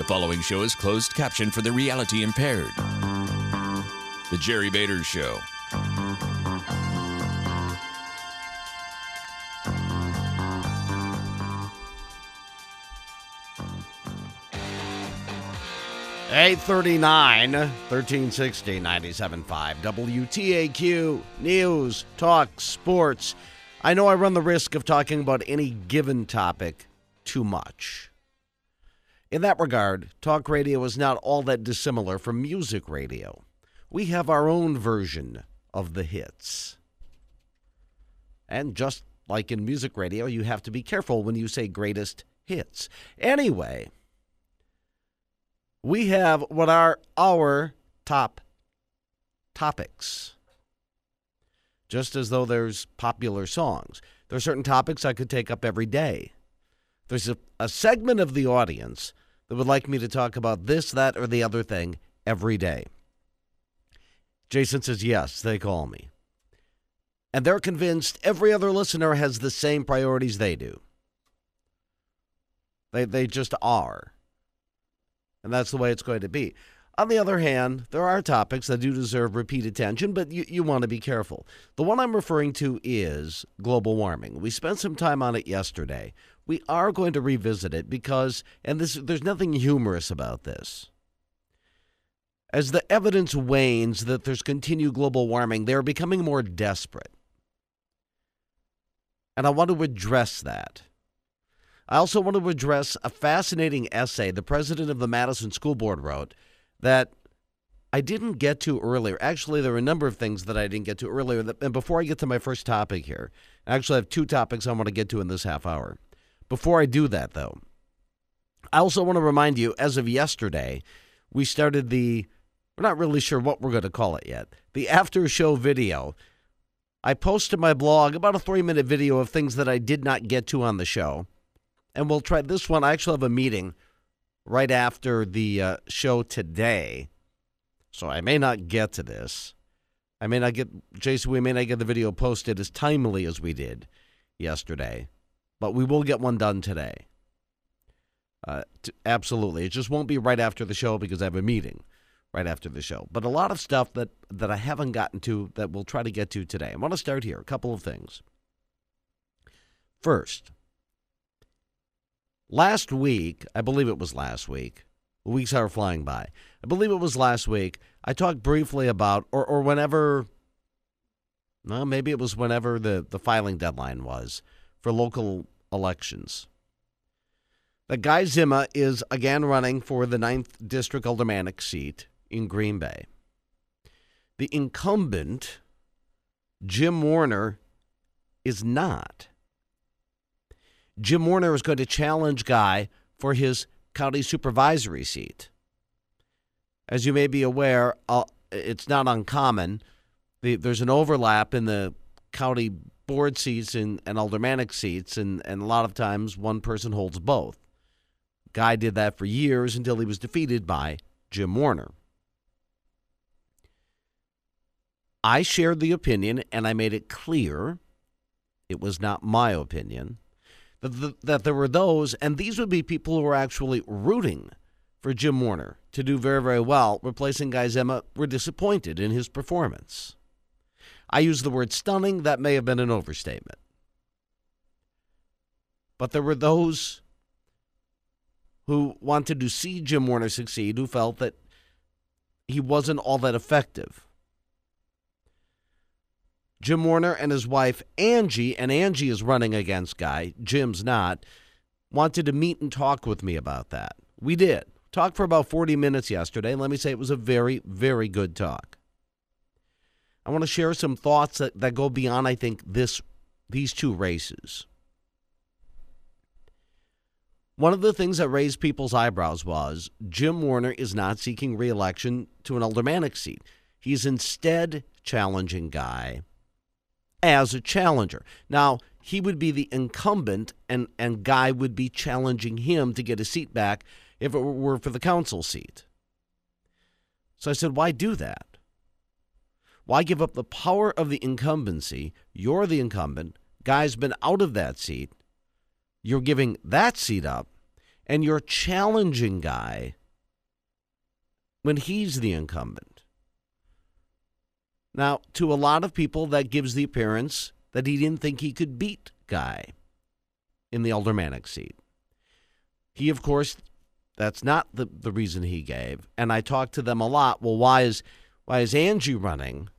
following show is closed caption for the reality impaired. The Jerry Bader Show. $8:39, 1360, 97.5, WTAQ, News, Talk, Sports. I know I run the risk of talking about any given topic too much. In that regard, talk radio is not all that dissimilar from music radio. We have our own version of the hits. And just like in music radio, you have to be careful when you say greatest hits. Anyway, we have what are our top topics. Just as though there's popular songs. There are certain topics I could take up every day. There's a segment of the audience that would like me to talk about this, that, or the other thing every day. Jason says, yes, they call me. And they're convinced every other listener has the same priorities they do. They just are. And that's the way it's going to be. On the other hand, there are topics that do deserve repeat attention, but you want to be careful. The one I'm referring to is global warming. We spent some time on it yesterday. We are going to revisit it because, and there's nothing humorous about this. As the evidence wanes that there's continued global warming, they're becoming more desperate. And I want to address that. I also want to address a fascinating essay the president of the Madison School Board wrote that I didn't get to earlier. Actually, there are a number of things that I didn't get to earlier. And before I get to my first topic here, I actually have two topics I want to get to in this half hour. Before I do that, though, I also want to remind you, as of yesterday, we started we're not really sure what we're going to call it yet, the after show video. I posted to my blog about a 3-minute video of things that I did not get to on the show. And we'll try this one. I actually have a meeting right after the show today. So I may not get to this. Jason, we may not get the video posted as timely as we did yesterday. But we will get one done today. Absolutely. It just won't be right after the show because I have a meeting right after the show. But a lot of stuff that I haven't gotten to that we'll try to get to today. I want to start here. A couple of things. First, last week, I believe it was last week. The weeks are flying by. I believe it was last week. I talked briefly about, or whenever, well, maybe it was whenever the filing deadline was for local elections. That Guy Zima is again running for the 9th District Aldermanic seat in Green Bay. The incumbent, Jim Warner, is not. Jim Warner is going to challenge Guy for his county supervisory seat. As you may be aware, it's not uncommon. There's an overlap in the county board seats and aldermanic seats, and a lot of times one person holds both. Guy did that for years until he was defeated by Jim Warner. I shared the opinion, and I made it clear, it was not my opinion, that there were those, and these would be people who were actually rooting for Jim Warner to do very, very well, replacing Guy Zima, were disappointed in his performance. I used the word stunning. That may have been an overstatement. But there were those who wanted to see Jim Warner succeed, who felt that he wasn't all that effective. Jim Warner and his wife, Angie, and Angie is running against Guy, Jim's not, wanted to meet and talk with me about that. We did. Talked for about 40 minutes yesterday. Let me say it was a very, very good talk. I want to share some thoughts that go beyond, I think, these two races. One of the things that raised people's eyebrows was Jim Warner is not seeking re-election to an aldermanic seat. He's instead challenging Guy as a challenger. Now, he would be the incumbent, and Guy would be challenging him to get a seat back if it were for the council seat. So I said, why do that? Why give up the power of the incumbency? You're the incumbent. Guy's been out of that seat. You're giving that seat up. and you're challenging Guy when he's the incumbent. Now, to a lot of people, that gives the appearance that he didn't think he could beat Guy in the aldermanic seat. He, of course, that's not the reason he gave. And I talked to them a lot. Well, why is Angie running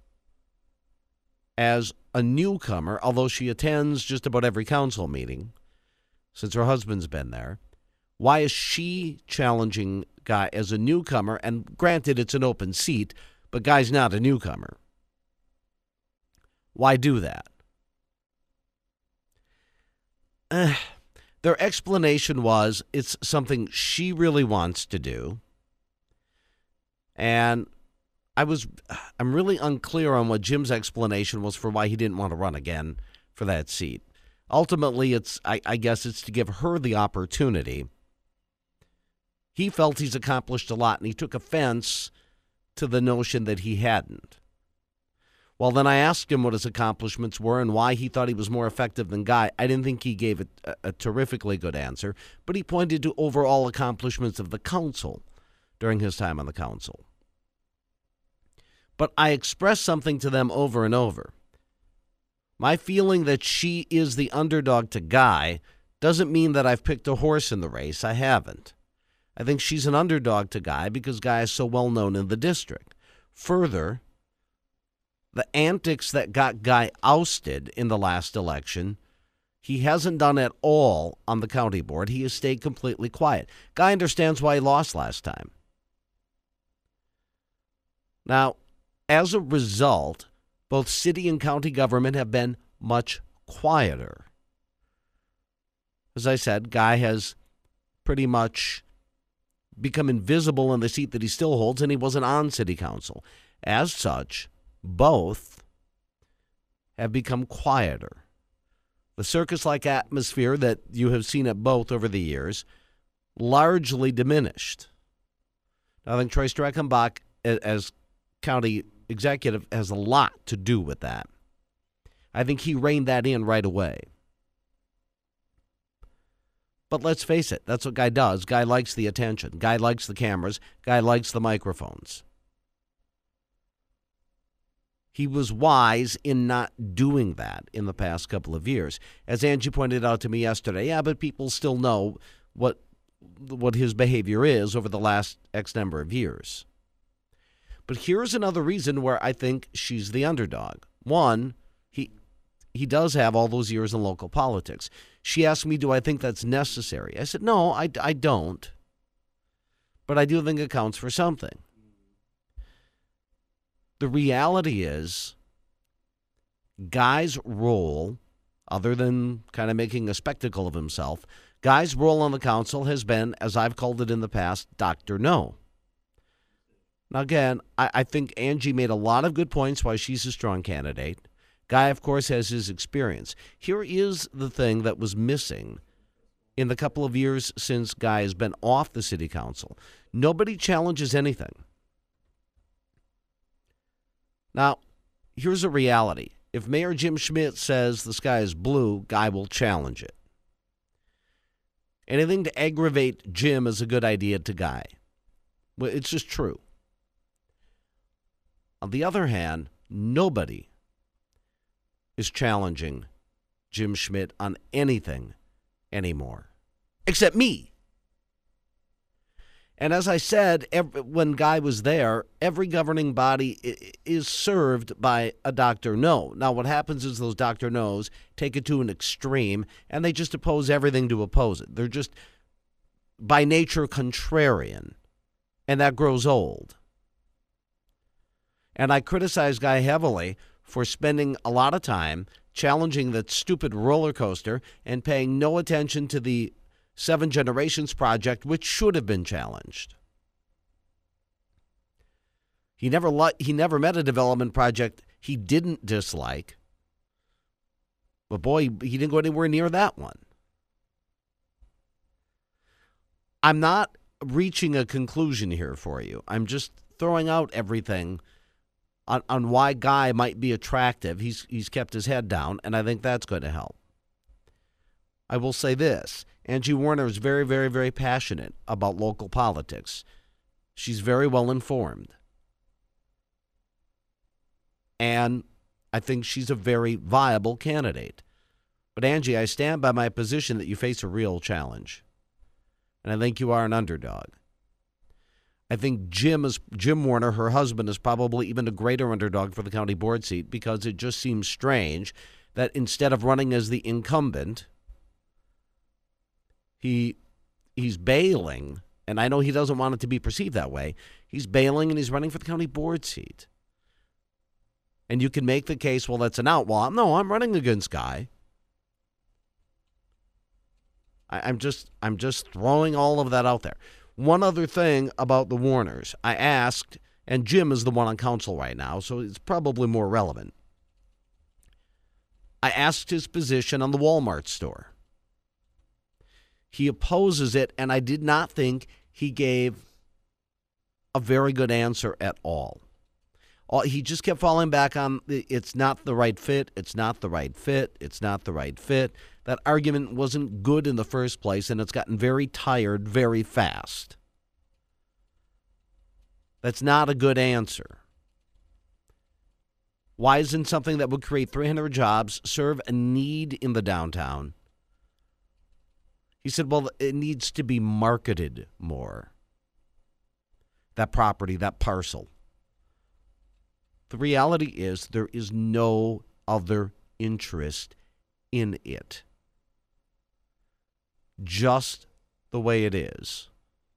as a newcomer, although she attends just about every council meeting since her husband's been there? Why is she challenging Guy as a newcomer? And granted, it's an open seat, but Guy's not a newcomer. Why do that? Their explanation was it's something she really wants to do. And I'm really unclear on what Jim's explanation was for why he didn't want to run again for that seat. Ultimately, I guess it's to give her the opportunity. He felt he's accomplished a lot, and he took offense to the notion that he hadn't. Well, then I asked him what his accomplishments were and why he thought he was more effective than Guy. I didn't think he gave a terrifically good answer, but he pointed to overall accomplishments of the council during his time on the council. But I expressed something to them over and over. My feeling that she is the underdog to Guy doesn't mean that I've picked a horse in the race. I haven't. I think she's an underdog to Guy because Guy is so well known in the district. Further, the antics that got Guy ousted in the last election, he hasn't done at all on the county board. He has stayed completely quiet. Guy understands why he lost last time. Now, as a result, both city and county government have been much quieter. As I said, Guy has pretty much become invisible in the seat that he still holds, and he wasn't on city council. As such, both have become quieter. The circus-like atmosphere that you have seen at both over the years largely diminished. Now, I think Troy Streckenbach, as county executive, has a lot to do with that. I think he reined that in right away. But let's face it, that's what Guy does. Guy likes the attention. Guy likes the cameras. Guy likes the microphones. He was wise in not doing that in the past couple of years. As Angie pointed out to me yesterday, yeah, but people still know what his behavior is over the last X number of years. But here's another reason where I think she's the underdog. One, he does have all those years in local politics. She asked me, do I think that's necessary? I said, no, I don't. But I do think it counts for something. The reality is, Guy's role, other than kind of making a spectacle of himself, Guy's role on the council has been, as I've called it in the past, Dr. No. Now, again, I think Angie made a lot of good points why she's a strong candidate. Guy, of course, has his experience. Here is the thing that was missing in the couple of years since Guy has been off the city council. Nobody challenges anything. Now, here's a reality. If Mayor Jim Schmidt says the sky is blue, Guy will challenge it. Anything to aggravate Jim is a good idea to Guy. Well, it's just true. On the other hand, nobody is challenging Jim Schmidt on anything anymore, except me. And as I said, when Guy was there, every governing body is served by a Dr. No. Now, what happens is those Dr. No's take it to an extreme, and they just oppose everything to oppose it. They're just, by nature, contrarian, and that grows old. And I criticize Guy heavily for spending a lot of time challenging that stupid roller coaster and paying no attention to the Seven Generations project, which should have been challenged. He never met a development project he didn't dislike. But boy, he didn't go anywhere near that one. I'm not reaching a conclusion here for you. I'm just throwing out everything on why Guy might be attractive. He's kept his head down, and I think that's going to help. I will say this. Angie Warner is very, very, very passionate about local politics. She's very well informed. And I think she's a very viable candidate. But Angie, I stand by my position that you face a real challenge. And I think you are an underdog. I think Jim Warner, her husband, is probably even a greater underdog for the county board seat because it just seems strange that instead of running as the incumbent, he's bailing, and I know he doesn't want it to be perceived that way. He's bailing and he's running for the county board seat. And you can make the case, well, that's an outlaw. No, I'm running against Guy. I'm just throwing all of that out there. One other thing about the Warners. I asked, and Jim is the one on council right now, so it's probably more relevant. I asked his position on the Walmart store. He opposes it, and I did not think he gave a very good answer at all. He just kept falling back on it's not the right fit, it's not the right fit, it's not the right fit. That argument wasn't good in the first place, and it's gotten very tired very fast. That's not a good answer. Why isn't something that would create 300 jobs, serve a need in the downtown? He said, well, it needs to be marketed more. That property, that parcel. The reality is there is no other interest in it. Just the way it is.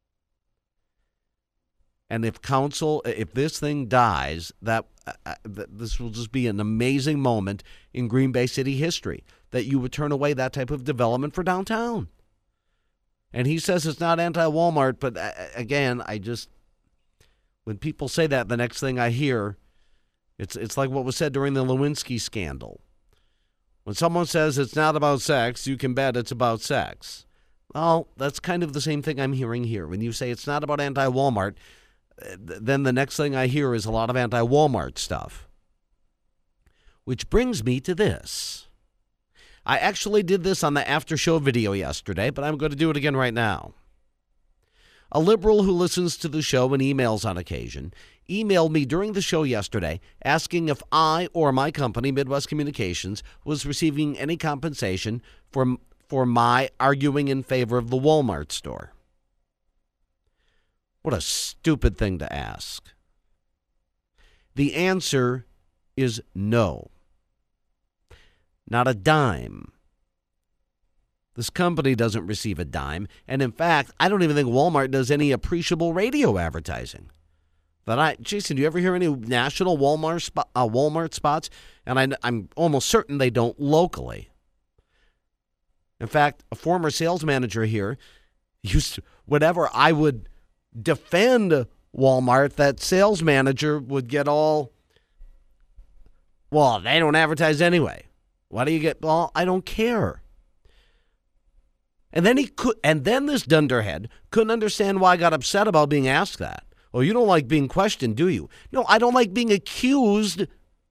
And if this thing dies, this will just be an amazing moment in Green Bay City history, that you would turn away that type of development for downtown. And he says it's not anti-Walmart, but again, when people say that, the next thing I hear, it's like what was said during the Lewinsky scandal. When someone says it's not about sex, you can bet it's about sex. Well, that's kind of the same thing I'm hearing here. When you say it's not about anti-Walmart, then the next thing I hear is a lot of anti-Walmart stuff. Which brings me to this. I actually did this on the after show video yesterday, but I'm going to do it again right now. A liberal who listens to the show and emails on occasion emailed me during the show yesterday asking if I or my company, Midwest Communications, was receiving any compensation for my arguing in favor of the Walmart store. What a stupid thing to ask. The answer is no. Not a dime. This company doesn't receive a dime. And in fact, I don't even think Walmart does any appreciable radio advertising. Jason, do you ever hear any national Walmart spots? And I'm almost certain they don't locally. In fact, a former sales manager here whenever I would defend Walmart, that sales manager would get all, well, they don't advertise anyway. Why do you get, well, I don't care. And then this dunderhead couldn't understand why I got upset about being asked that. Well, you don't like being questioned, do you? No, I don't like being accused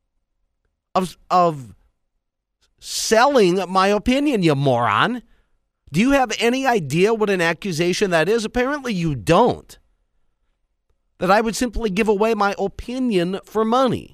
of selling my opinion, you moron. Do you have any idea what an accusation that is? Apparently you don't. That I would simply give away my opinion for money.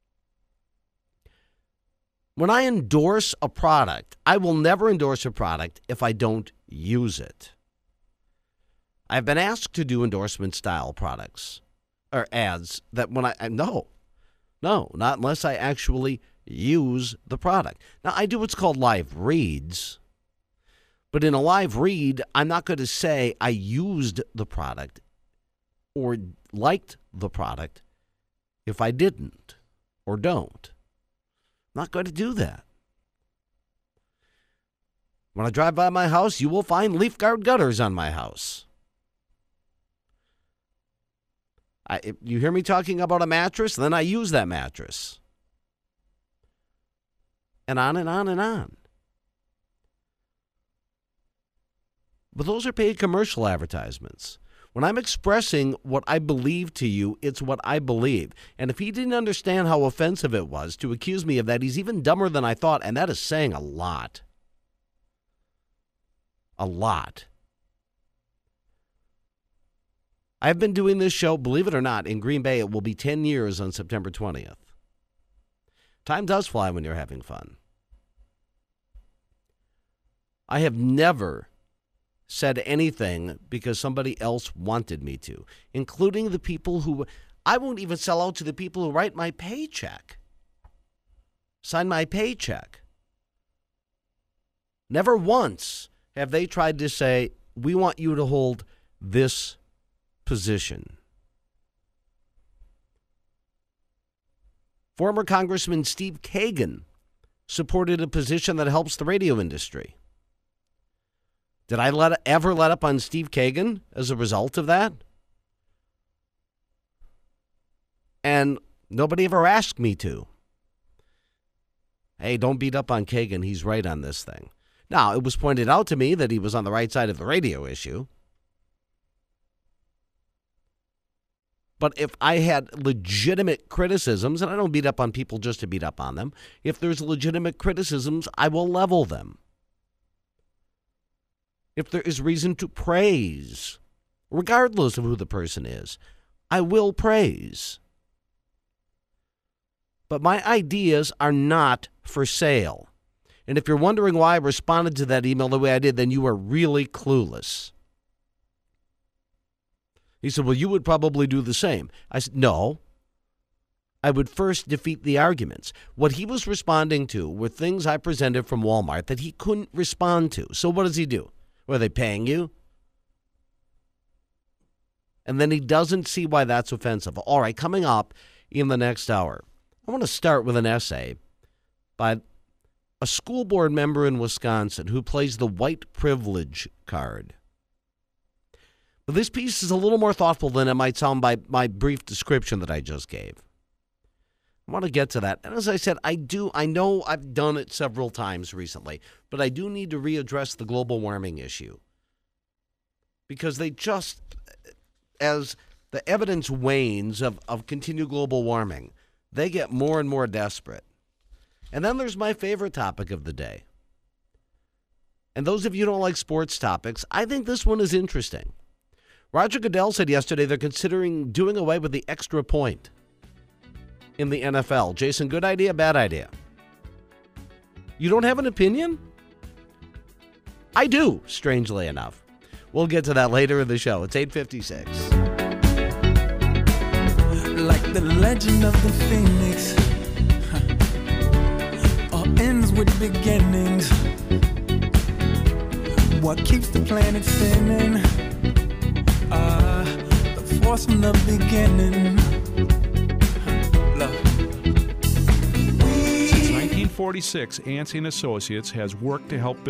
When I endorse a product, I will never endorse a product if I don't use it. I've been asked to do endorsement style products or ads that when no, not unless I actually use the product. Now, I do what's called live reads, but in a live read, I'm not going to say I used the product or liked the product if I didn't or don't. I'm not going to do that. When I drive by my house, you will find leaf guard gutters on my house. If you hear me talking about a mattress, then I use that mattress. And on and on and on. But those are paid commercial advertisements. When I'm expressing what I believe to you, it's what I believe. And if he didn't understand how offensive it was to accuse me of that, he's even dumber than I thought, and that is saying a lot. A lot. I've been doing this show, believe it or not, in Green Bay. It will be 10 years on September 20th. Time does fly when you're having fun. I have never said anything because somebody else wanted me to, including the people who, I won't even sell out to the people who write my paycheck, sign my paycheck. Never once have they tried to say, we want you to hold this position. Former Congressman Steve Kagan supported a position that helps the radio industry. Did I ever let up on Steve Kagan as a result of that? And nobody ever asked me to. Hey, don't beat up on Kagan. He's right on this thing. Now, it was pointed out to me that he was on the right side of the radio issue. But if I had legitimate criticisms, and I don't beat up on people just to beat up on them, if there's legitimate criticisms, I will level them. If there is reason to praise, regardless of who the person is, I will praise. But my ideas are not for sale. And if you're wondering why I responded to that email the way I did, then you are really clueless. He said, well, you would probably do the same. I said, no. I would first defeat the arguments. What he was responding to were things I presented from Walmart that he couldn't respond to. So what does he do? Were they paying you? And then he doesn't see why that's offensive. All right, coming up in the next hour, I want to start with an essay by a school board member in Wisconsin who plays the white privilege card. But this piece is a little more thoughtful than it might sound by my brief description that I just gave. I want to get to that. And as I said, I know I've done it several times recently, but I do need to readdress the global warming issue. Because they just, as the evidence wanes of continued global warming, they get more and more desperate. And then there's my favorite topic of the day. And those of you who don't like sports topics, I think this one is interesting. Roger Goodell said yesterday they're considering doing away with the extra point in the NFL. Jason, good idea, bad idea? You don't have an opinion? I do, strangely enough. We'll get to that later in the show. It's 8:56. Like the legend of the Phoenix, all ends with beginnings. What keeps the planet spinning? The force from the beginning. Since 1946, Ansing Associates has worked to help